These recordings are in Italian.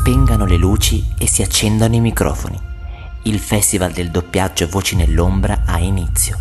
spengano le luci e si accendano i microfoni. Il Festival del doppiaggio Voci nell'ombra ha inizio.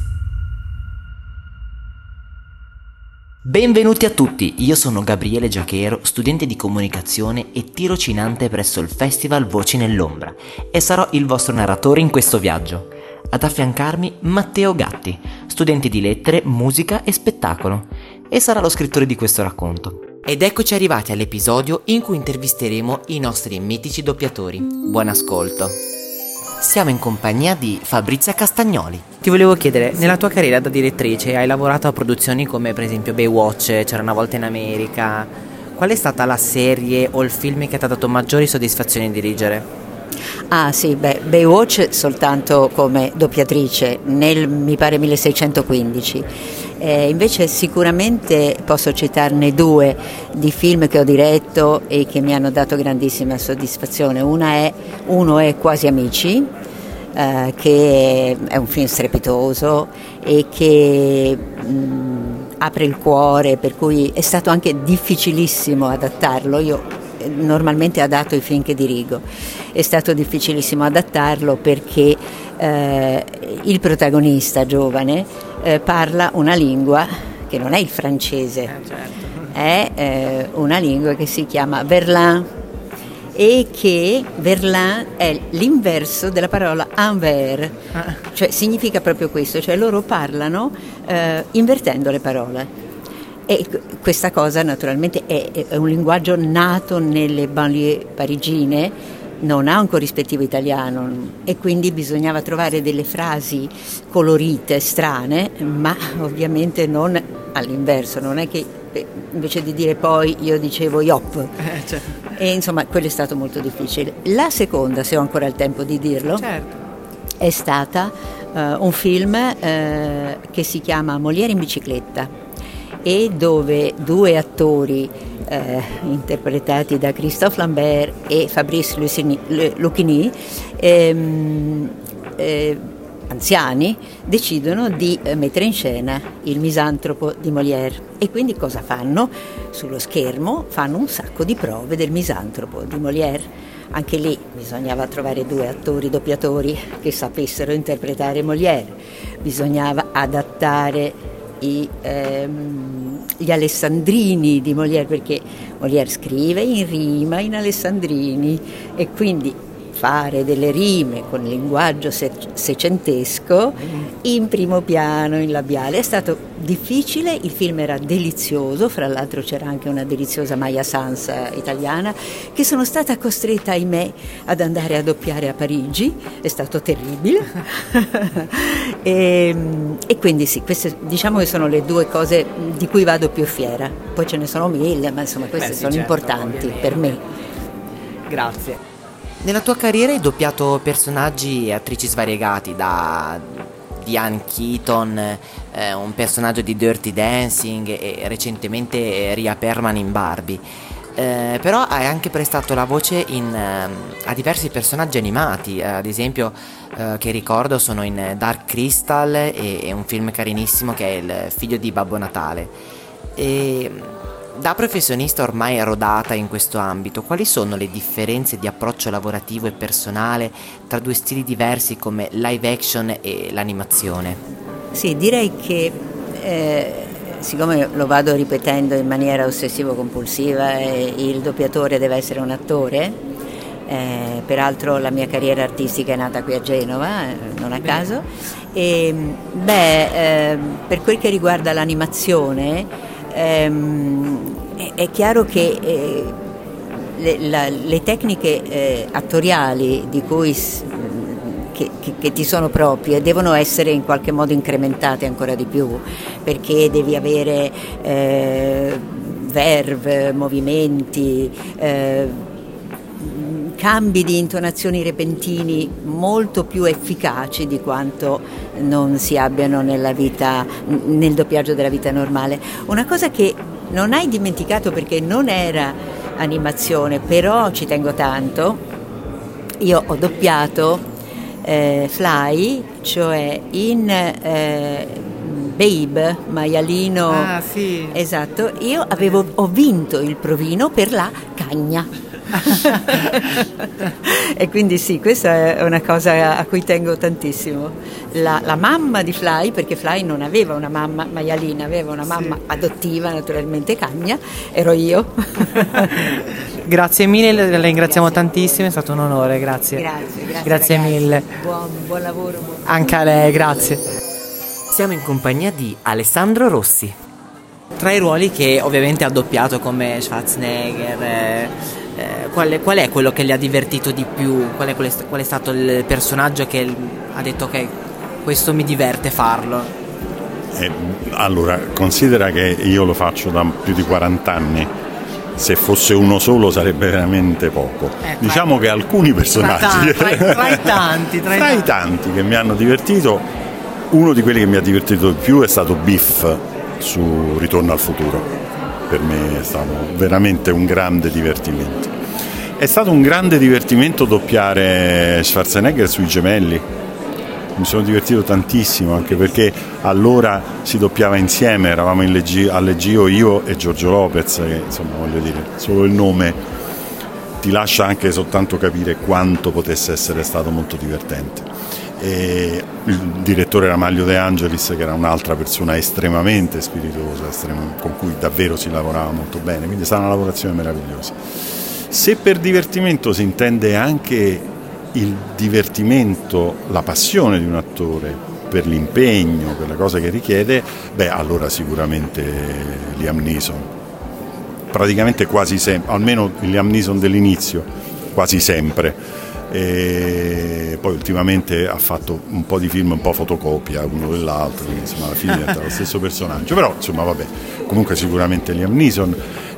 Benvenuti a tutti, io sono Gabriele Giachero, studente di comunicazione e tirocinante presso il Festival Voci nell'ombra e sarò il vostro narratore in questo viaggio. Ad affiancarmi Matteo Gatti, studente di lettere, musica e spettacolo, e sarà lo scrittore di questo racconto. Ed eccoci arrivati all'episodio in cui intervisteremo i nostri mitici doppiatori. Buon ascolto. Siamo in compagnia di Fabrizia Castagnoli. Ti volevo chiedere, nella tua carriera da direttrice hai lavorato a produzioni come per esempio Baywatch, C'era una volta in America. Qual è stata la serie o il film che ti ha dato maggiori soddisfazioni di dirigere? Baywatch soltanto come doppiatrice nel, mi pare, 1615. Invece sicuramente posso citarne due di film che ho diretto e che mi hanno dato grandissima soddisfazione. Uno è Quasi amici, che è un film strepitoso e che apre il cuore, per cui è stato anche difficilissimo adattarlo. Io normalmente adatto i film che dirigo, è stato difficilissimo adattarlo perché il protagonista giovane parla una lingua che non è il francese, è una lingua che si chiama verlan, e che verlan è l'inverso della parola envers, cioè significa proprio questo, cioè loro parlano invertendo le parole. E questa cosa naturalmente è un linguaggio nato nelle banlieue parigine, non ha un corrispettivo italiano e quindi bisognava trovare delle frasi colorite, strane, ma ovviamente non all'inverso, non è che invece di dire poi io dicevo yop. E insomma quello è stato molto difficile. La seconda, se ho ancora il tempo di dirlo, è stata un film che si chiama Molière in bicicletta, e dove due attori interpretati da Christophe Lambert e Fabrice Lucchini, anziani, decidono di mettere in scena il misantropo di Molière. E quindi cosa fanno? Sullo schermo fanno un sacco di prove del misantropo di Molière. Anche lì bisognava trovare due attori doppiatori che sapessero interpretare Molière, bisognava adattare gli alessandrini di Molière, perché Molière scrive in rima in alessandrini, e quindi fare delle rime con il linguaggio seicentesco in primo piano, in labiale, è stato difficile. Il film era delizioso, fra l'altro c'era anche una deliziosa Maya Sanz italiana che sono stata costretta, ahimè, ad andare a doppiare a Parigi, è stato terribile. e quindi sì, queste diciamo che sono le due cose di cui vado più fiera, poi ce ne sono mille, ma insomma queste sono importanti, ovviamente, per me. Grazie. Nella tua carriera hai doppiato personaggi e attrici svariegati, da Diane Keaton, un personaggio di Dirty Dancing, e recentemente Rhea Perlman in Barbie. Però hai anche prestato la voce a diversi personaggi animati, ad esempio che ricordo sono in Dark Crystal e un film carinissimo che è Il figlio di Babbo Natale. E da professionista ormai rodata in questo ambito, quali sono le differenze di approccio lavorativo e personale tra due stili diversi come live action e l'animazione? Sì, direi che siccome lo vado ripetendo in maniera ossessivo-compulsiva, il doppiatore deve essere un attore, peraltro la mia carriera artistica è nata qui a Genova, non a caso, e per quel che riguarda l'animazione, è chiaro che le tecniche attoriali di cui che ti sono proprie devono essere in qualche modo incrementate ancora di più, perché devi avere verve, movimenti, cambi di intonazioni repentini molto più efficaci di quanto non si abbiano nel doppiaggio della vita normale. Una cosa che non hai dimenticato perché non era animazione, però ci tengo tanto, io ho doppiato Fly, cioè in Babe, maialino. Sì. Esatto, ho vinto il provino per la cagna. E quindi sì, questa è una cosa a cui tengo tantissimo. La mamma di Fly, perché Fly non aveva una mamma maialina, aveva una mamma adottiva, naturalmente cagna, ero io. Grazie mille, la ringraziamo tantissimo, è stato un onore, grazie. Grazie mille. Buon lavoro. Anche a lei, grazie. Siamo in compagnia di Alessandro Rossi. Tra i ruoli che ovviamente ha doppiato come Schwarzenegger, qual è quello che gli ha divertito di più? Qual è stato il personaggio che ha detto che questo mi diverte farlo? Allora, considera che io lo faccio da più di 40 anni. Se fosse uno solo sarebbe veramente poco. Diciamo che alcuni personaggi tra i tanti che mi hanno divertito, uno di quelli che mi ha divertito di più è stato Biff su Ritorno al futuro. Per me è stato veramente un grande divertimento. È stato un grande divertimento doppiare Schwarzenegger sui Gemelli. Mi sono divertito tantissimo, anche perché allora si doppiava insieme, eravamo al Leggio io e Giorgio Lopez, che insomma, voglio dire, solo il nome ti lascia anche soltanto capire quanto potesse essere stato molto divertente. E il direttore era Maglio De Angelis, che era un'altra persona estremamente spiritosa, con cui davvero si lavorava molto bene, quindi è stata una lavorazione meravigliosa. Se per divertimento si intende anche il divertimento, la passione di un attore per l'impegno, per le cose che richiede, allora sicuramente Liam Neeson. Praticamente quasi sempre, almeno il Liam Neeson dell'inizio, quasi sempre. E poi ultimamente ha fatto un po' di film un po' fotocopia uno dell'altro, quindi insomma alla fine diventa lo stesso personaggio, però insomma vabbè, comunque sicuramente Liam Neeson.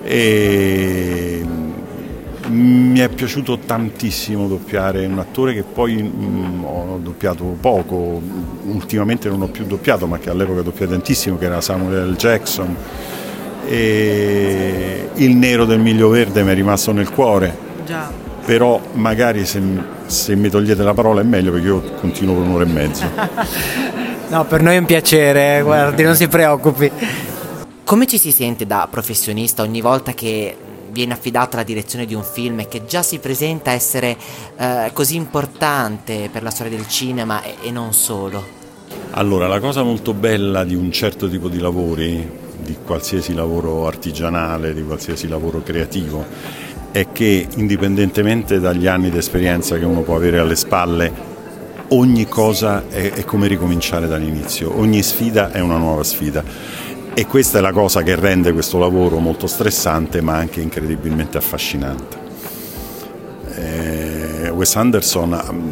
E mi è piaciuto tantissimo doppiare un attore che poi ho doppiato poco, ultimamente non ho più doppiato, ma che all'epoca doppiai tantissimo, che era Samuel L. Jackson. E Il nero del Miglio Verde mi è rimasto nel cuore. Già. Però magari se mi togliete la parola è meglio, perché io continuo per un'ora e mezza. No, per noi è un piacere, guardi, non si preoccupi. Come ci si sente da professionista ogni volta che viene affidata la direzione di un film che già si presenta essere così importante per la storia del cinema e non solo? Allora, la cosa molto bella di un certo tipo di lavori, di qualsiasi lavoro artigianale, di qualsiasi lavoro creativo, è che indipendentemente dagli anni di esperienza che uno può avere alle spalle, ogni cosa è come ricominciare dall'inizio, ogni sfida è una nuova sfida. E questa è la cosa che rende questo lavoro molto stressante, ma anche incredibilmente affascinante. Wes Anderson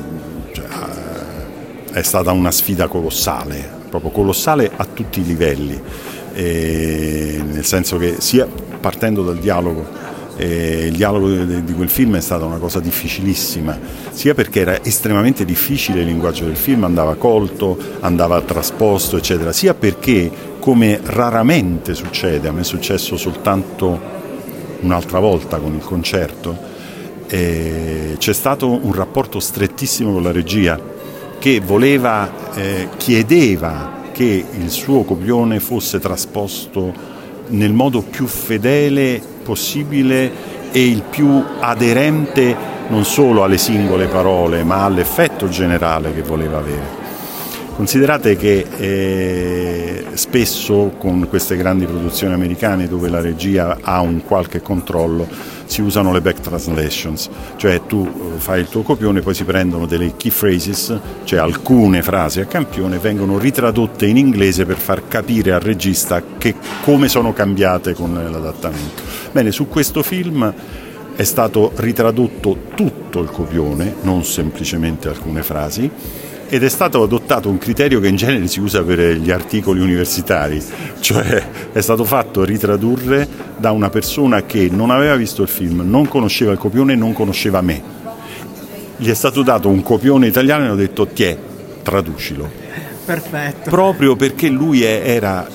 è stata una sfida colossale, proprio colossale a tutti i livelli, nel senso che sia partendo dal dialogo, il dialogo di quel film è stata una cosa difficilissima, sia perché era estremamente difficile il linguaggio del film, andava colto, andava trasposto, eccetera, sia perché, come raramente succede, a me è successo soltanto un'altra volta con il concerto, c'è stato un rapporto strettissimo con la regia, che chiedeva che il suo copione fosse trasposto nel modo più fedele possibile e il più aderente non solo alle singole parole, ma all'effetto generale che voleva avere. Considerate che spesso con queste grandi produzioni americane, dove la regia ha un qualche controllo, si usano le back translations, cioè tu fai il tuo copione, poi si prendono delle key phrases, cioè alcune frasi a campione vengono ritradotte in inglese per far capire al regista come sono cambiate con l'adattamento. Bene, su questo film è stato ritradotto tutto il copione, non semplicemente alcune frasi, ed è stato adottato un criterio che in genere si usa per gli articoli universitari, cioè è stato fatto ritradurre da una persona che non aveva visto il film, non conosceva il copione e non conosceva me. Gli è stato dato un copione italiano e hanno detto tiè, traducilo. Perfetto. Proprio perché lui era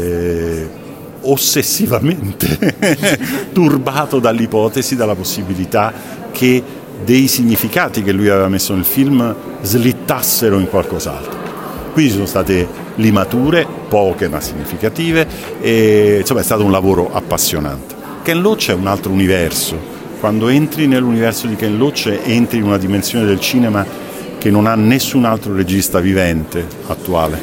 ossessivamente turbato dall'ipotesi, dalla possibilità che dei significati che lui aveva messo nel film slittassero in qualcos'altro. Quindi ci sono state limature, poche ma significative, e insomma è stato un lavoro appassionante. Ken Loach è un altro universo, Quando entri nell'universo di Ken Loach entri in una dimensione del cinema che non ha nessun altro regista vivente attuale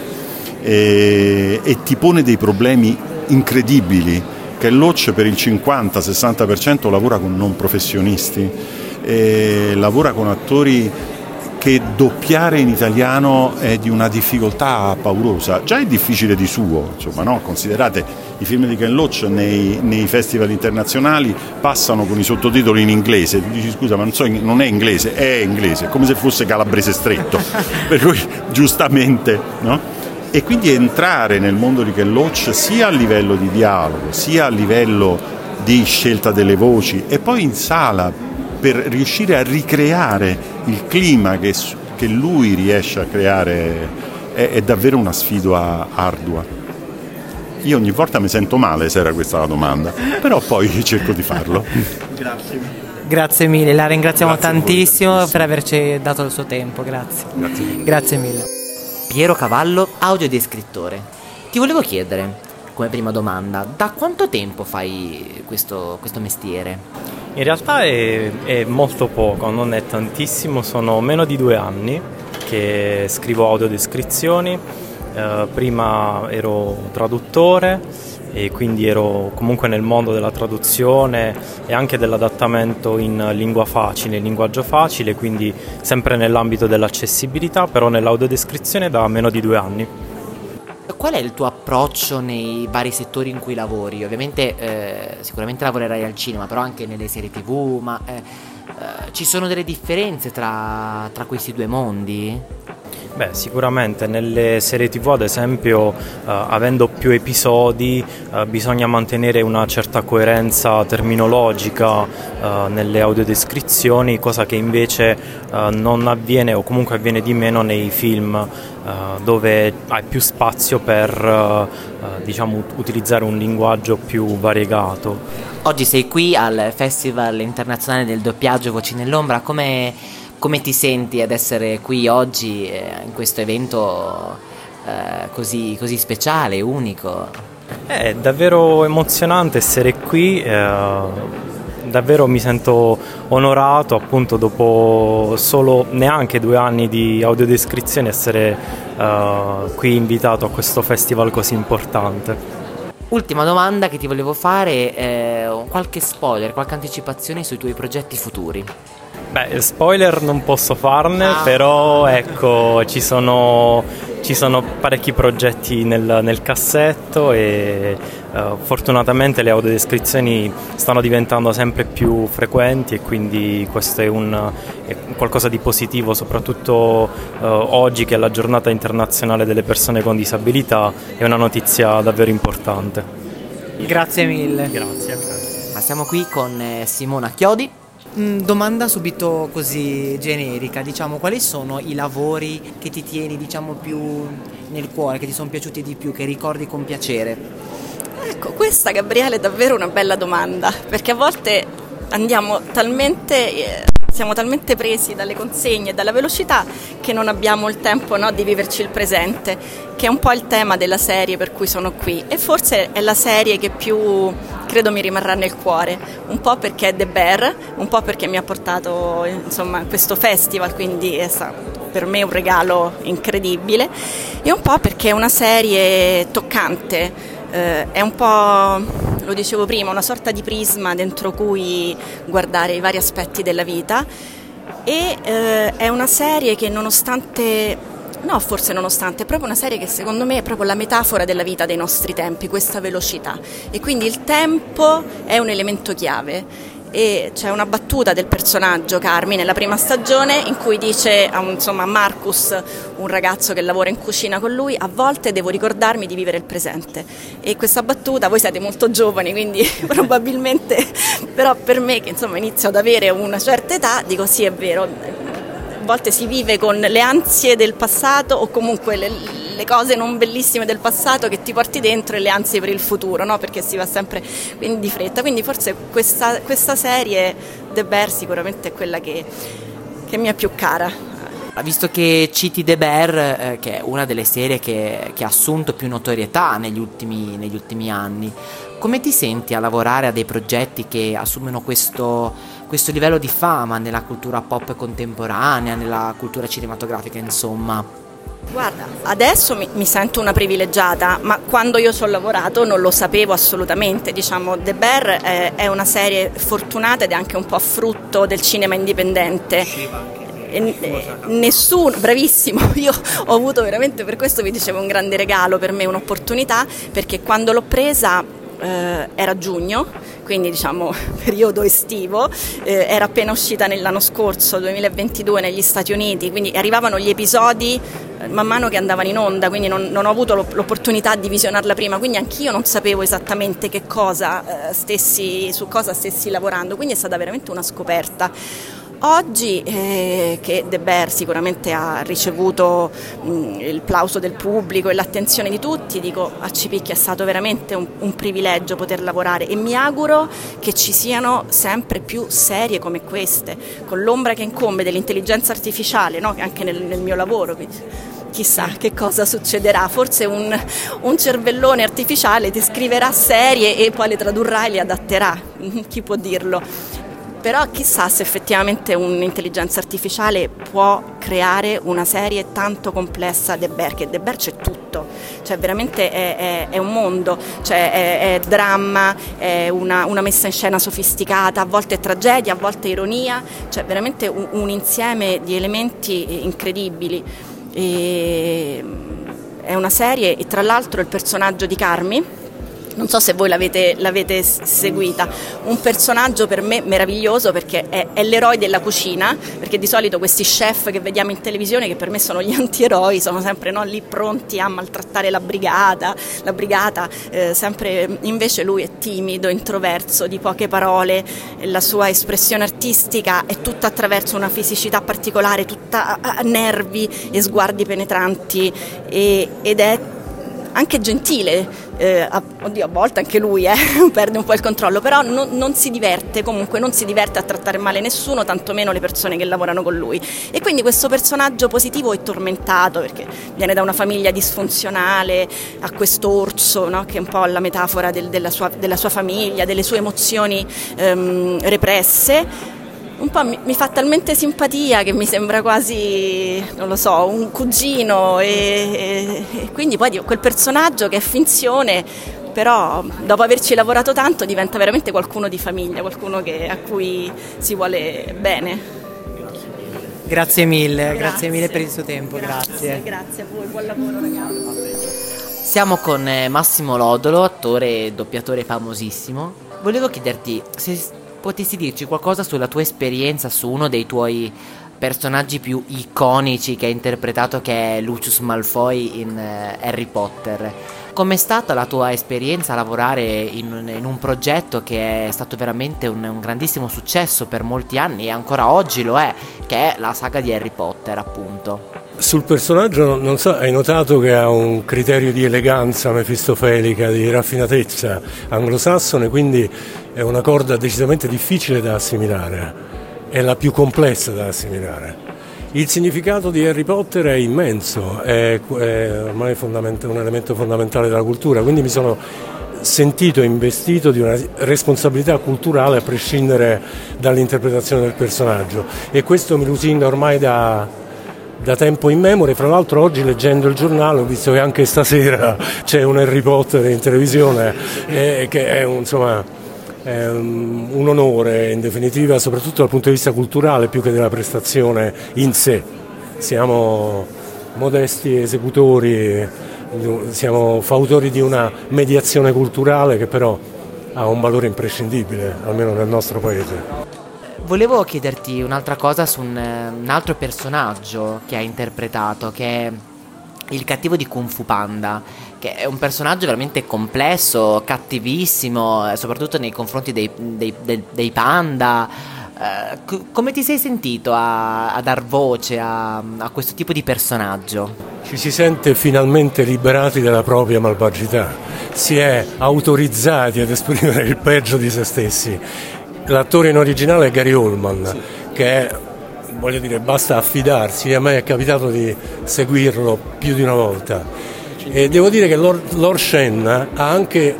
e ti pone dei problemi incredibili. Ken Loach per il 50-60% lavora con non professionisti, lavora con attori che doppiare in italiano è di una difficoltà paurosa. Già è difficile di suo, insomma, no? Considerate i film di Ken Loach nei festival internazionali passano con i sottotitoli in inglese. Tu dici scusa, ma non è inglese, è inglese, come se fosse calabrese stretto. Per cui giustamente, no? E quindi entrare nel mondo di Ken Loach sia a livello di dialogo, sia a livello di scelta delle voci e poi in sala per riuscire a ricreare il clima che lui riesce a creare è davvero una sfida ardua. Io ogni volta mi sento male se era questa la domanda, però poi cerco di farlo. Grazie mille, la ringraziamo tantissimo voi, per averci dato il suo tempo, grazie. Grazie mille. Piero Cavallo, audiodescrittore. Ti volevo chiedere, come prima domanda, da quanto tempo fai questo mestiere? In realtà è molto poco, non è tantissimo, sono meno di 2 anni che scrivo audiodescrizioni. Prima ero traduttore e quindi ero comunque nel mondo della traduzione e anche dell'adattamento in lingua facile, in linguaggio facile, quindi sempre nell'ambito dell'accessibilità, però nell'audiodescrizione da meno di 2 anni. Qual è il tuo approccio nei vari settori in cui lavori? Ovviamente sicuramente lavorerai al cinema, però anche nelle serie TV, ma ci sono delle differenze tra questi due mondi? Beh, sicuramente nelle serie TV, ad esempio, avendo più episodi, bisogna mantenere una certa coerenza terminologica nelle audiodescrizioni, cosa che invece non avviene o comunque avviene di meno nei film, dove hai più spazio per diciamo, utilizzare un linguaggio più variegato. Oggi sei qui al Festival Internazionale del Doppiaggio Voci nell'Ombra, come ti senti ad essere qui oggi in questo evento così speciale, unico? È davvero emozionante essere qui, davvero mi sento onorato appunto dopo solo neanche 2 anni di audiodescrizione essere qui invitato a questo festival così importante. Ultima domanda che ti volevo fare, qualche spoiler, qualche anticipazione sui tuoi progetti futuri? Beh, spoiler non posso farne, però ecco, ci sono parecchi progetti nel cassetto e fortunatamente le audiodescrizioni stanno diventando sempre più frequenti e quindi questo è qualcosa di positivo, soprattutto oggi che è la giornata internazionale delle persone con disabilità, è una notizia davvero importante. Grazie mille. Grazie. Ma siamo qui con Simona Chiodi. Domanda subito così generica, diciamo, quali sono i lavori che ti tieni, diciamo, più nel cuore, che ti sono piaciuti di più, che ricordi con piacere? Ecco, questa, Gabriele, è davvero una bella domanda, perché a volte siamo talmente presi dalle consegne e dalla velocità che non abbiamo il tempo, no, di viverci il presente, che è un po' il tema della serie per cui sono qui, e forse è la serie che più credo mi rimarrà nel cuore, un po' perché è The Bear, un po' perché mi ha portato insomma a questo festival, quindi è stato per me un regalo incredibile, e un po' perché è una serie toccante. È un po', lo dicevo prima, una sorta di prisma dentro cui guardare i vari aspetti della vita, e è una serie che è proprio una serie che secondo me è proprio la metafora della vita dei nostri tempi, questa velocità, e quindi il tempo è un elemento chiave. E c'è una battuta del personaggio Carmi nella prima stagione in cui dice a Marcus, un ragazzo che lavora in cucina con lui: a volte devo ricordarmi di vivere il presente. E questa battuta, voi siete molto giovani, quindi probabilmente, però per me che insomma inizio ad avere una certa età, dico sì, è vero, a volte si vive con le ansie del passato o comunque le cose non bellissime del passato che ti porti dentro, e le ansie per il futuro, no? Perché si va sempre di fretta. Quindi forse questa serie, The Bear, sicuramente è quella che mi è più cara. Visto che citi The Bear, che è una delle serie che ha assunto più notorietà negli ultimi anni, come ti senti a lavorare a dei progetti che assumono questo livello di fama nella cultura pop contemporanea, nella cultura cinematografica, insomma? Guarda, adesso mi sento una privilegiata, ma quando io ci ho lavorato non lo sapevo assolutamente. Diciamo, The Bear è una serie fortunata ed è anche un po' frutto del cinema indipendente. Nessuno, bravissimo, io ho avuto veramente, per questo vi dicevo, un grande regalo per me, un'opportunità, perché quando l'ho presa era giugno, quindi diciamo periodo estivo, era appena uscita nell'anno scorso, 2022, negli Stati Uniti, quindi arrivavano gli episodi man mano che andavano in onda, quindi non ho avuto l'opportunità di visionarla prima, quindi anch'io non sapevo esattamente su cosa stessi lavorando, quindi è stata veramente una scoperta. Oggi che The Bear sicuramente ha ricevuto il plauso del pubblico e l'attenzione di tutti, dico a Cipicchia è stato veramente un privilegio poter lavorare, e mi auguro che ci siano sempre più serie come queste, con l'ombra che incombe dell'intelligenza artificiale, no? Anche nel mio lavoro. Quindi chissà che cosa succederà, forse un cervellone artificiale ti scriverà serie e poi le tradurrà e le adatterà, chi può dirlo? Però chissà se effettivamente un'intelligenza artificiale può creare una serie tanto complessa. The Bear, che The Bear c'è tutto, cioè veramente è un mondo, cioè è dramma, è una messa in scena sofisticata, a volte è tragedia, a volte è ironia, cioè veramente un insieme di elementi incredibili. È una serie, e tra l'altro il personaggio di Carmi, non so se voi l'avete seguita, un personaggio per me meraviglioso, perché è l'eroe della cucina, perché di solito questi chef che vediamo in televisione, che per me sono gli antieroi, sono sempre lì pronti a maltrattare la brigata, sempre, invece lui è timido, introverso, di poche parole, la sua espressione artistica è tutta attraverso una fisicità particolare, tutta a nervi e sguardi penetranti, ed è anche gentile, oddio, a volte anche lui perde un po' il controllo, però non si diverte, comunque non si diverte a trattare male nessuno, tantomeno le persone che lavorano con lui, e quindi questo personaggio positivo è tormentato perché viene da una famiglia disfunzionale, a questo orso, no? Che è un po' la metafora della sua famiglia, delle sue emozioni represse. Un po' mi fa talmente simpatia che mi sembra quasi, non lo so, un cugino, e quindi poi quel personaggio che è finzione, però dopo averci lavorato tanto diventa veramente qualcuno di famiglia, qualcuno a cui si vuole bene. Grazie mille per il suo tempo, grazie. Grazie a voi, buon lavoro ragazzi. Siamo con Massimo Lodolo, attore e doppiatore famosissimo. Volevo chiederti se potessi dirci qualcosa sulla tua esperienza su uno dei tuoi personaggi più iconici che hai interpretato, che è Lucius Malfoy in Harry Potter. Com'è stata la tua esperienza a lavorare in un progetto che è stato veramente un grandissimo successo per molti anni, e ancora oggi lo è, che è la saga di Harry Potter, appunto? Sul personaggio, non so, hai notato che ha un criterio di eleganza mefistofelica, di raffinatezza anglosassone, quindi è una corda decisamente difficile da assimilare, è la più complessa da assimilare. Il significato di Harry Potter è immenso, è ormai un elemento fondamentale della cultura, quindi mi sono sentito investito di una responsabilità culturale a prescindere dall'interpretazione del personaggio, e questo mi lusinga ormai da tempo in memoria. Fra l'altro oggi, leggendo il giornale, ho visto che anche stasera c'è un Harry Potter in televisione, che è un onore in definitiva, soprattutto dal punto di vista culturale più che della prestazione in sé. Siamo modesti esecutori, siamo fautori di una mediazione culturale che però ha un valore imprescindibile, almeno nel nostro paese. Volevo chiederti un'altra cosa su un altro personaggio che hai interpretato, che è il cattivo di Kung Fu Panda, che è un personaggio veramente complesso, cattivissimo, soprattutto nei confronti dei panda. Come ti sei sentito a dar voce a questo tipo di personaggio? Ci si sente finalmente liberati dalla propria malvagità, si è autorizzati ad esprimere il peggio di se stessi. L'attore in originale è Gary Oldman, sì, che è, voglio dire, basta affidarsi, a me è capitato di seguirlo più di una volta, e devo dire che Lord Shen ha anche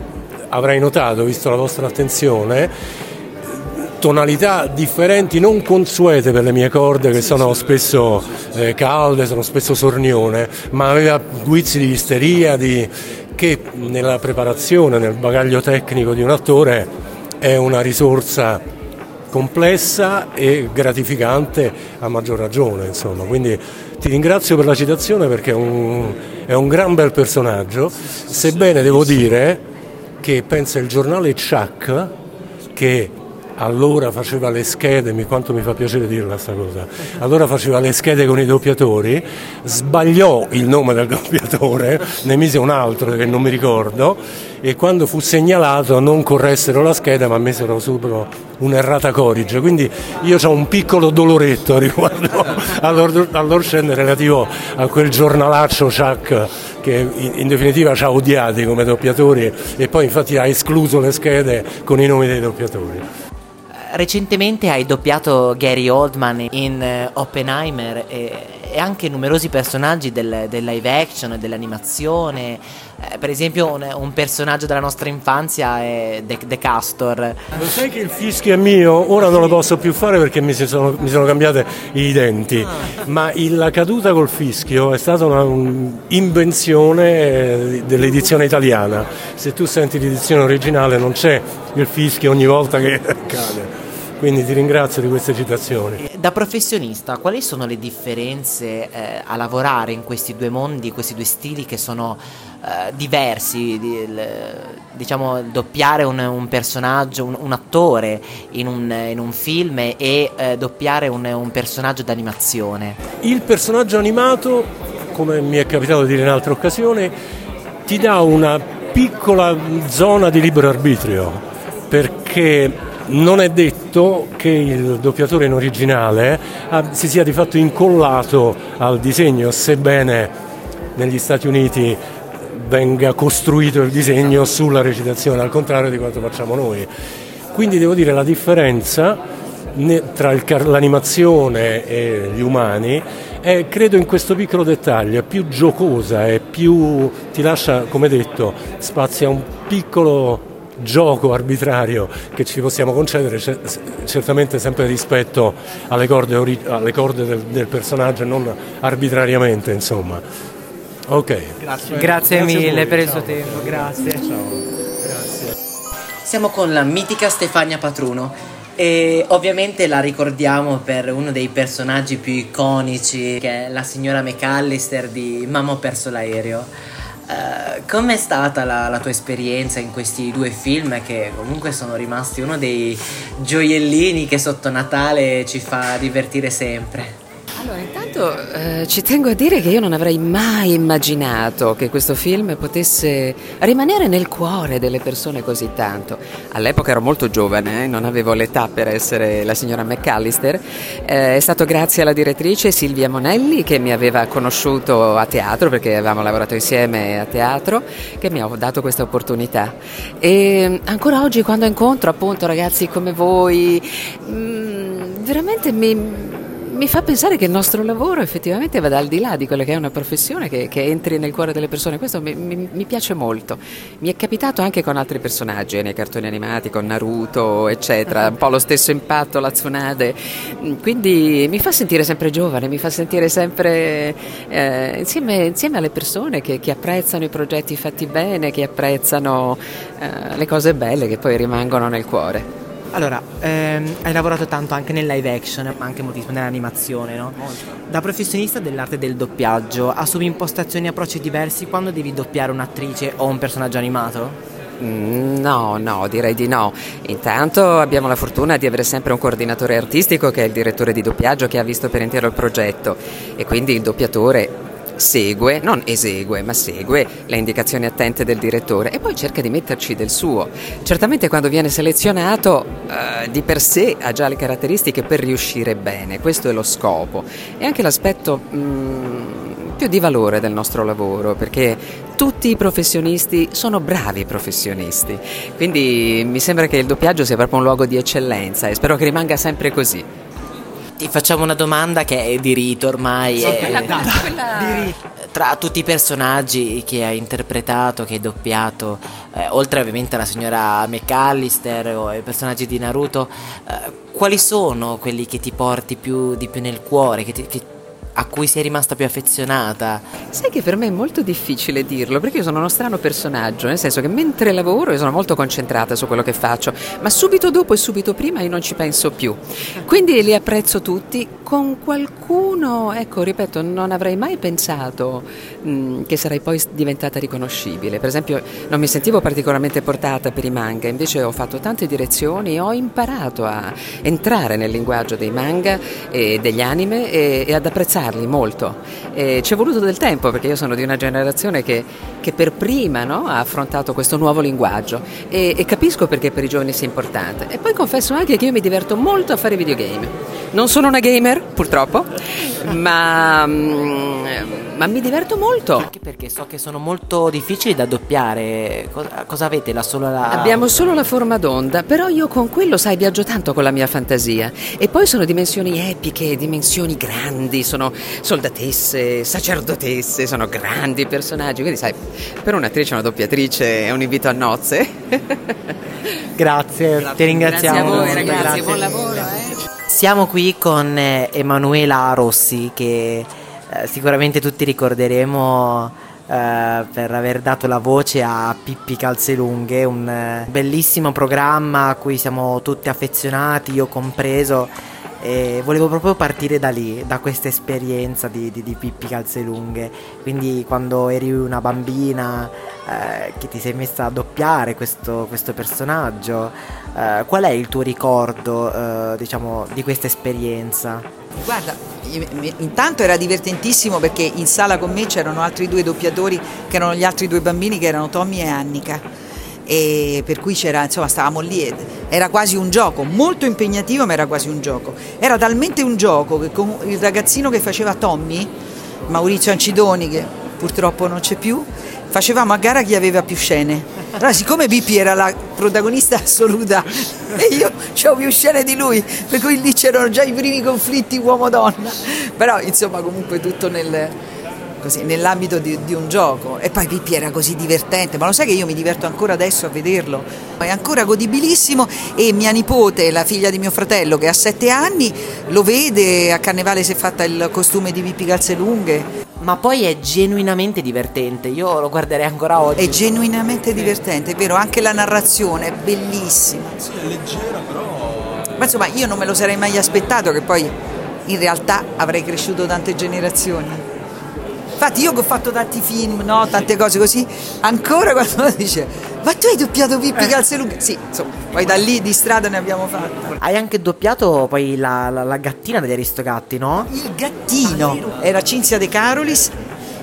avrai notato, visto la vostra attenzione, tonalità differenti, non consuete per le mie corde che sono spesso calde, sono spesso sornione, ma aveva guizzi di isteria, che nella preparazione, nel bagaglio tecnico di un attore è una risorsa complessa e gratificante a maggior ragione, insomma. Quindi ti ringrazio per la citazione, perché è un gran bel personaggio, sebbene devo dire che pensa il giornale Chuck, che allora faceva le schede, quanto mi fa piacere dirla sta cosa, allora faceva le schede con i doppiatori, sbagliò il nome del doppiatore, ne mise un altro che non mi ricordo, e quando fu segnalato non corressero la scheda ma mesero subito un'errata corrige, quindi io ho un piccolo doloretto riguardo all'Orcen relativo a quel giornalaccio Chuck che in definitiva ci ha odiati come doppiatori, e poi infatti ha escluso le schede con i nomi dei doppiatori. Recentemente hai doppiato Gary Oldman in Oppenheimer e anche numerosi personaggi del live action, dell'animazione. Per esempio un personaggio della nostra infanzia è The Castor. Lo sai che il fischio è mio? Ora non lo posso più fare perché mi sono cambiate i denti, ma la caduta col fischio è stata un'invenzione dell'edizione italiana. Se tu senti l'edizione originale non c'è il fischio ogni volta che cade. Quindi ti ringrazio di queste citazioni. Da professionista, quali sono le differenze a lavorare in questi due mondi, questi due stili che sono diversi? Diciamo, doppiare un personaggio, un attore in un film e doppiare un personaggio d'animazione. Il personaggio animato, come mi è capitato di dire in altre occasioni, ti dà una piccola zona di libero arbitrio, perché non è detto che il doppiatore in originale si sia di fatto incollato al disegno, sebbene negli Stati Uniti venga costruito il disegno sulla recitazione, al contrario di quanto facciamo noi. Quindi devo dire la differenza tra l'animazione e gli umani è, credo, in questo piccolo dettaglio, è più giocosa, è più, ti lascia, come detto, spazio a un piccolo gioco arbitrario che ci possiamo concedere, certamente sempre rispetto alle corde del personaggio e non arbitrariamente, insomma. Ok. Grazie mille per il suo tempo, grazie. Ciao. Grazie. Siamo con la mitica Stefania Patruno e ovviamente la ricordiamo per uno dei personaggi più iconici, che è la signora McAllister di Mamma ho perso l'aereo. Com'è stata la tua esperienza in questi due film che comunque sono rimasti uno dei gioiellini che sotto Natale ci fa divertire sempre? Allora, intanto ci tengo a dire che io non avrei mai immaginato che questo film potesse rimanere nel cuore delle persone così tanto. All'epoca ero molto giovane, non avevo l'età per essere la signora McAllister. È stato grazie alla direttrice Silvia Monelli, che mi aveva conosciuto a teatro, perché avevamo lavorato insieme a teatro, che mi ha dato questa opportunità. E ancora oggi, quando incontro appunto ragazzi come voi, veramente mi fa pensare che il nostro lavoro effettivamente vada al di là di quella che è una professione, che entri nel cuore delle persone. Questo mi piace molto. Mi è capitato anche con altri personaggi, nei cartoni animati, con Naruto, eccetera, un po' lo stesso impatto, la Tsunade. Quindi mi fa sentire sempre giovane, mi fa sentire sempre insieme alle persone che apprezzano i progetti fatti bene, che apprezzano le cose belle che poi rimangono nel cuore. Allora, hai lavorato tanto anche nel live action, ma anche moltissimo nell'animazione, no? Molto. Da professionista dell'arte del doppiaggio, assumi impostazioni e approcci diversi quando devi doppiare un'attrice o un personaggio animato? No, direi di no. Intanto abbiamo la fortuna di avere sempre un coordinatore artistico che è il direttore di doppiaggio, che ha visto per intero il progetto, e quindi il doppiatore segue, non esegue, ma segue le indicazioni attente del direttore e poi cerca di metterci del suo. Certamente quando viene selezionato di per sé ha già le caratteristiche per riuscire bene, questo è lo scopo e anche l'aspetto più di valore del nostro lavoro, perché tutti i professionisti sono bravi professionisti, quindi mi sembra che il doppiaggio sia proprio un luogo di eccellenza e spero che rimanga sempre così. Ti facciamo una domanda che è di rito ormai. Tra tutti i personaggi che hai interpretato, che hai doppiato, oltre ovviamente alla signora McAllister o ai personaggi di Naruto, quali sono quelli che ti porti di più nel cuore, a cui sei rimasta più affezionata? Sai che per me è molto difficile dirlo, perché io sono uno strano personaggio, nel senso che mentre lavoro io sono molto concentrata su quello che faccio, ma subito dopo e subito prima io non ci penso più. Quindi li apprezzo tutti. Con qualcuno, ecco, ripeto, non avrei mai pensato che sarei poi diventata riconoscibile. Per esempio, non mi sentivo particolarmente portata per i manga, invece ho fatto tante direzioni, ho imparato a entrare nel linguaggio dei manga e degli anime e ad apprezzarli molto. Ci è voluto del tempo, perché io sono di una generazione che per prima, no, ha affrontato questo nuovo linguaggio e capisco perché per i giovani sia importante. E poi confesso anche che io mi diverto molto a fare videogame. Non sono una gamer, purtroppo, ma mi diverto molto. Anche perché so che sono molto difficili da doppiare. Cosa avete? Abbiamo solo la forma d'onda, però io con quello, sai, viaggio tanto con la mia fantasia. E poi sono dimensioni epiche, dimensioni grandi, sono soldatesse, sacerdotesse, sono grandi personaggi. Quindi, sai, per un'attrice, una doppiatrice è un invito a nozze. Grazie, ti ringraziamo. Grazie a voi, ragazzi, grazie. Buon lavoro. Siamo qui con Emanuela Rossi, che sicuramente tutti ricorderemo per aver dato la voce a Pippi Calzelunghe, un bellissimo programma a cui siamo tutti affezionati, io compreso, e volevo proprio partire da lì, da questa esperienza di Pippi Calzelunghe. Quindi quando eri una bambina che ti sei messa a doppiare questo personaggio, qual è il tuo ricordo diciamo di questa esperienza? Guarda, intanto era divertentissimo perché in sala con me c'erano altri 2 doppiatori che erano gli altri 2 bambini, che erano Tommy e Annika, e per cui stavamo lì, era quasi un gioco, molto impegnativo, ma era quasi un gioco. Era talmente un gioco che con il ragazzino che faceva Tommy, Maurizio Ancidoni, che purtroppo non c'è più, facevamo a gara chi aveva più scene. Allora, siccome Pippi era la protagonista assoluta e io c'ho più scene di lui, per cui lì c'erano già i primi conflitti uomo-donna, però insomma comunque tutto nell'ambito di un gioco. E poi Pippi era così divertente, ma lo sai che io mi diverto ancora adesso a vederlo, è ancora godibilissimo, e mia nipote, la figlia di mio fratello che ha 7 anni, lo vede, a Carnevale si è fatta il costume di Pippi Calzelunghe. Ma poi è genuinamente divertente, io lo guarderei ancora oggi. È genuinamente divertente, è vero, anche la narrazione è bellissima. Sì, è leggera però... Ma insomma, io non me lo sarei mai aspettato, che poi in realtà avrei cresciuto tante generazioni. Infatti io che ho fatto tanti film, no, tante cose così, ancora quando uno dice ma tu hai doppiato Pippi Calzelunghe? Sì, insomma, poi da lì di strada ne abbiamo fatte. Hai anche doppiato poi la gattina degli Aristogatti, no? Il gattino era Cinzia De Carolis,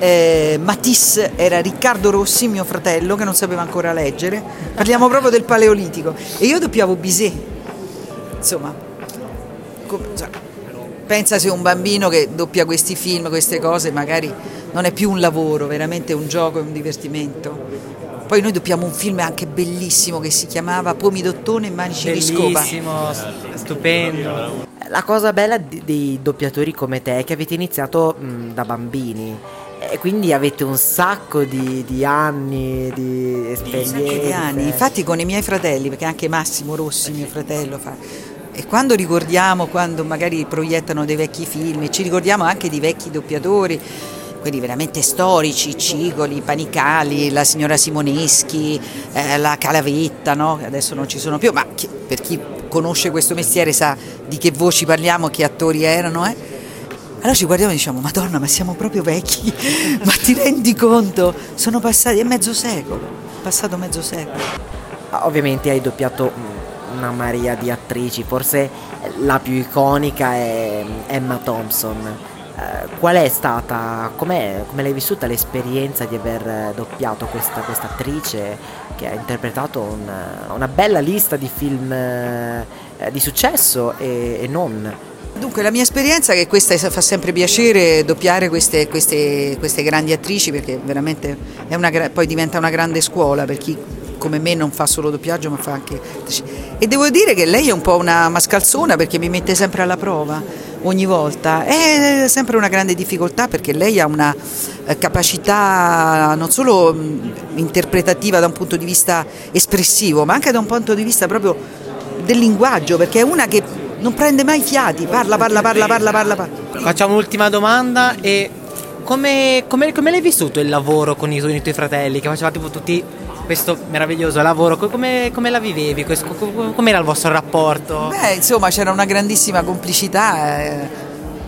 Matisse era Riccardo Rossi, mio fratello, che non sapeva ancora leggere. Parliamo proprio del Paleolitico. E io doppiavo Bizet. Insomma, pensa se un bambino che doppia questi film, queste cose, magari non è più un lavoro, veramente è un gioco, è un divertimento. Poi noi doppiamo un film anche bellissimo che si chiamava Pomidottone e Manici di Scopa. Bellissimo, stupendo. La cosa bella dei doppiatori come te è che avete iniziato da bambini e quindi avete un sacco di anni, di esperienze. Di anni. Infatti con i miei fratelli, perché anche Massimo Rossi, mio fratello, fa... E quando ricordiamo, quando magari proiettano dei vecchi film, e ci ricordiamo anche di vecchi doppiatori, quelli veramente storici, Cigoli, Panicali, la signora Simoneschi, la Calavetta, no? Che adesso non ci sono più, ma per chi conosce questo mestiere sa di che voci parliamo, che attori erano, Allora ci guardiamo e diciamo, Madonna, ma siamo proprio vecchi, ma ti rendi conto? Sono passati, è mezzo secolo, passato mezzo secolo. Ovviamente hai doppiato una marea di attrici, forse la più iconica è Emma Thompson. Qual è stata, come l'hai vissuta l'esperienza di aver doppiato questa attrice che ha interpretato una bella lista di film di successo e non? Dunque la mia esperienza è che fa sempre piacere doppiare queste grandi attrici, perché veramente poi diventa una grande scuola per chi come me non fa solo doppiaggio ma fa anche... E devo dire che lei è un po' una mascalzona, perché mi mette sempre alla prova, ogni volta. È sempre una grande difficoltà perché lei ha una capacità non solo interpretativa da un punto di vista espressivo, ma anche da un punto di vista proprio del linguaggio, perché è una che non prende mai fiati, parla. Facciamo un'ultima domanda, e come l'hai vissuto il lavoro con i tuoi fratelli, che facevate tutti questo meraviglioso lavoro? Come la vivevi? Com'era il vostro rapporto? Beh, insomma, c'era una grandissima complicità.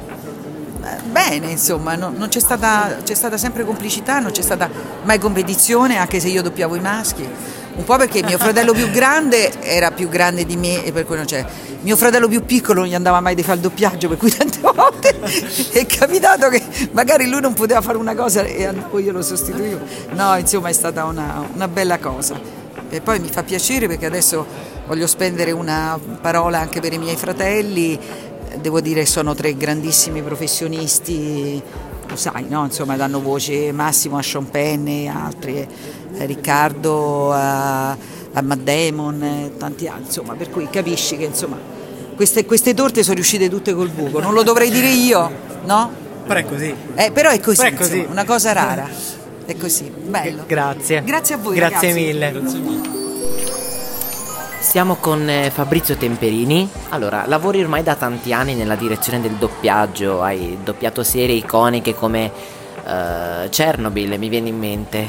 Bene, insomma, non c'è stata sempre complicità, non c'è stata mai competizione, anche se io doppiavo i maschi. Un po' perché mio fratello più grande era più grande di me e per cui non c'è. Mio fratello più piccolo non gli andava mai di fare il doppiaggio, per cui tante volte è capitato che magari lui non poteva fare una cosa e poi io lo sostituivo. No, insomma, è stata una bella cosa. E poi mi fa piacere perché adesso voglio spendere una parola anche per i miei fratelli. Devo dire che sono 3 grandissimi professionisti, lo sai, no? Insomma, danno voce Massimo a Sean Penn e altri, Riccardo a Matt Damon, tanti altri, insomma, per cui capisci che insomma queste torte sono riuscite tutte col buco, non lo dovrei dire io, no? Però è così. Però è così, insomma, una cosa rara, è così, bello. Grazie. Grazie a voi, Grazie ragazzi. mille. Siamo con Fabrizio Temperini. Allora, lavori ormai da tanti anni nella direzione del doppiaggio, hai doppiato serie iconiche come Chernobyl, mi viene in mente,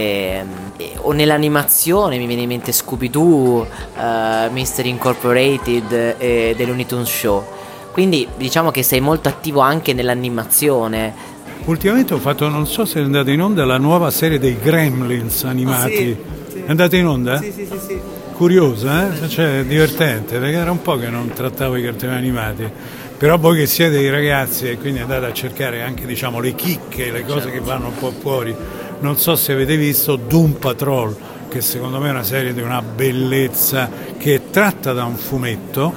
o nell'animazione mi viene in mente Scooby-Doo, Mystery Incorporated e The Looney Tunes Show. Quindi diciamo che sei molto attivo anche nell'animazione. Ultimamente ho fatto, non so se è andata in onda, la nuova serie dei Gremlins animati. Sì. È andata in onda? Sì. Curiosa, cioè divertente, perché era un po' che non trattavo i cartoni animati. Però voi che siete dei ragazzi e quindi andate a cercare anche, diciamo, le chicche, le cose che vanno un po' fuori. Non so se avete visto Doom Patrol, che secondo me è una serie di una bellezza, che è tratta da un fumetto,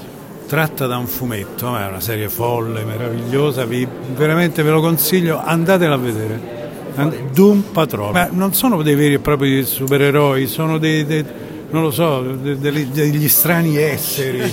è una serie folle, meravigliosa, veramente ve lo consiglio, andatela a vedere. Doom Patrol. Ma non sono dei veri e propri supereroi, sono non lo so, degli strani esseri.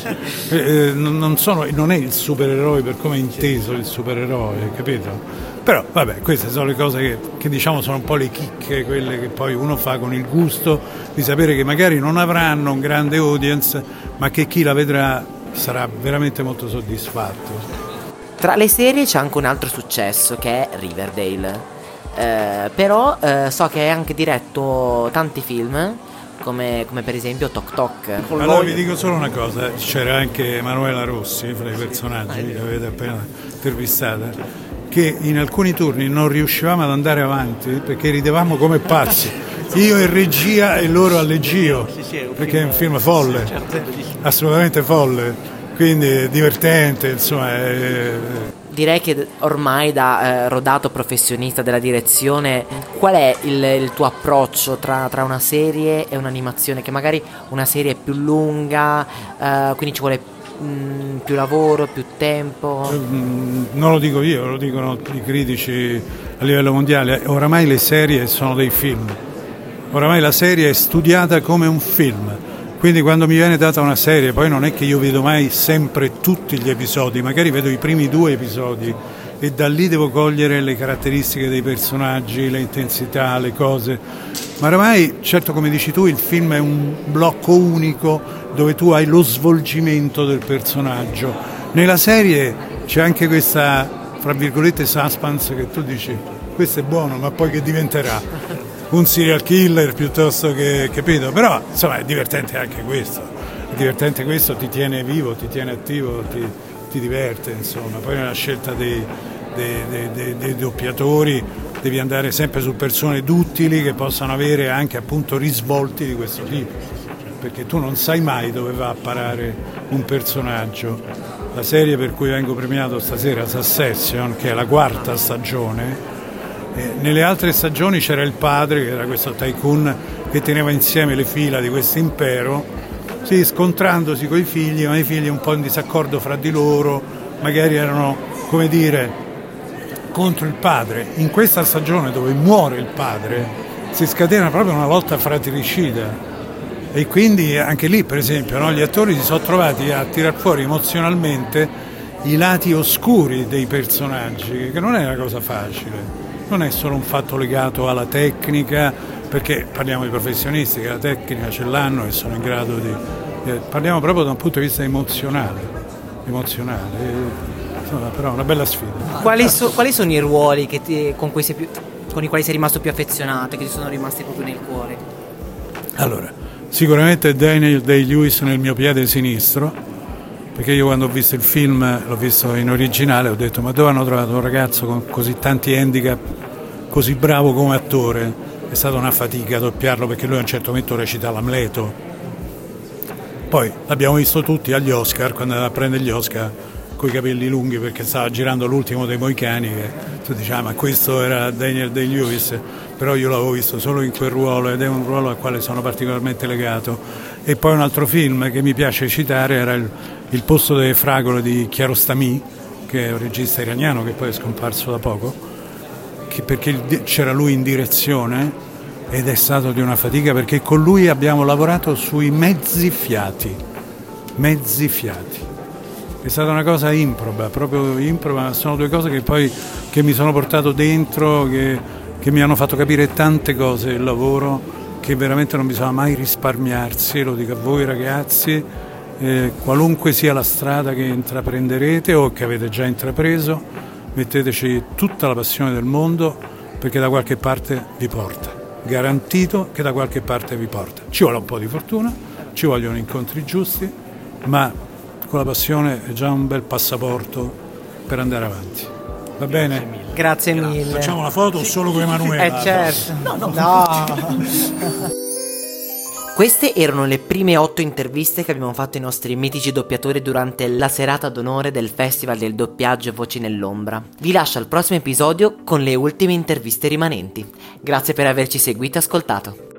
Non è il supereroe per come è inteso il supereroe, capito? Però vabbè, queste sono le cose che diciamo sono un po' le chicche, quelle che poi uno fa con il gusto di sapere che magari non avranno un grande audience, ma che chi la vedrà sarà veramente molto soddisfatto. Tra le serie c'è anche un altro successo che è Riverdale. Però so che hai anche diretto tanti film come per esempio Toc Toc. Allora vi dico solo una cosa, c'era anche Emanuela Rossi fra i personaggi che avete appena intervistata, che in alcuni turni non riuscivamo ad andare avanti perché ridevamo come pazzi, io in regia e loro al leggio, perché è un film folle, assolutamente folle, quindi divertente, insomma. Direi che ormai da rodato professionista della direzione, qual è il tuo approccio tra una serie e un'animazione? Che magari una serie è più lunga, quindi ci vuole più lavoro, più tempo? Non lo dico io, lo dicono i critici a livello mondiale. Oramai le serie sono dei film, oramai la serie è studiata come un film. Quindi quando mi viene data una serie, poi non è che io vedo mai sempre tutti gli episodi, magari vedo i primi 2 episodi e da lì devo cogliere le caratteristiche dei personaggi, le intensità, le cose. Ma ormai, certo come dici tu, il film è un blocco unico dove tu hai lo svolgimento del personaggio. Nella serie c'è anche questa, fra virgolette, suspense che tu dici, questo è buono, ma poi che diventerà? Un serial killer piuttosto che, capito? Però insomma è divertente anche questo, ti tiene vivo, ti tiene attivo, ti diverte, insomma. Poi nella scelta dei doppiatori devi andare sempre su persone duttili che possano avere anche appunto risvolti di questo tipo, perché tu non sai mai dove va a parare un personaggio. La serie per cui vengo premiato stasera, Succession, che è la 4ª stagione. Nelle altre stagioni c'era il padre, che era questo tycoon che teneva insieme le fila di questo impero, sì, scontrandosi coi figli, ma i figli un po' in disaccordo fra di loro, magari erano, come dire, contro il padre. In questa stagione dove muore il padre si scatena proprio una lotta fratricida e quindi anche lì, per esempio, no, gli attori si sono trovati a tirar fuori emozionalmente i lati oscuri dei personaggi, che non è una cosa facile, non è solo un fatto legato alla tecnica, perché parliamo di professionisti che la tecnica ce l'hanno e sono in grado di... parliamo proprio da un punto di vista emozionale, insomma, però è una bella sfida. Quali sono i ruoli con i quali sei rimasto più affezionato, che ti sono rimasti proprio nel cuore? Allora, sicuramente Daniel Day-Lewis nel mio piede sinistro, perché io quando ho visto il film, l'ho visto in originale, ho detto ma dove hanno trovato un ragazzo con così tanti handicap, così bravo come attore? È stata una fatica doppiarlo, perché lui a un certo momento recita l'Amleto. Poi l'abbiamo visto tutti agli Oscar, quando andava a prendere gli Oscar coi capelli lunghi, perché stava girando l'ultimo dei Moicani, che tu dici ma questo era Daniel Day-Lewis, però io l'avevo visto solo in quel ruolo ed è un ruolo al quale sono particolarmente legato. E poi un altro film che mi piace citare era Il posto delle fragole di Kiarostami, che è un regista iraniano che poi è scomparso da poco, perché c'era lui in direzione ed è stato di una fatica, perché con lui abbiamo lavorato sui mezzi fiati. È stata una cosa improba, proprio improba, sono due cose che mi sono portato dentro, che mi hanno fatto capire tante cose del lavoro, che veramente non bisogna mai risparmiarsi, lo dico a voi ragazzi, qualunque sia la strada che intraprenderete o che avete già intrapreso, metteteci tutta la passione del mondo, perché da qualche parte vi porta, garantito che da qualche parte vi porta. Ci vuole un po' di fortuna, ci vogliono incontri giusti, ma con la passione è già un bel passaporto per andare avanti. Va bene? Grazie mille. Facciamo la foto solo con Emanuela? Certo. No. Queste erano le prime 8 interviste che abbiamo fatto ai nostri mitici doppiatori durante la serata d'onore del Festival del doppiaggio Voci nell'ombra. Vi lascio al prossimo episodio con le ultime interviste rimanenti. Grazie per averci seguito e ascoltato.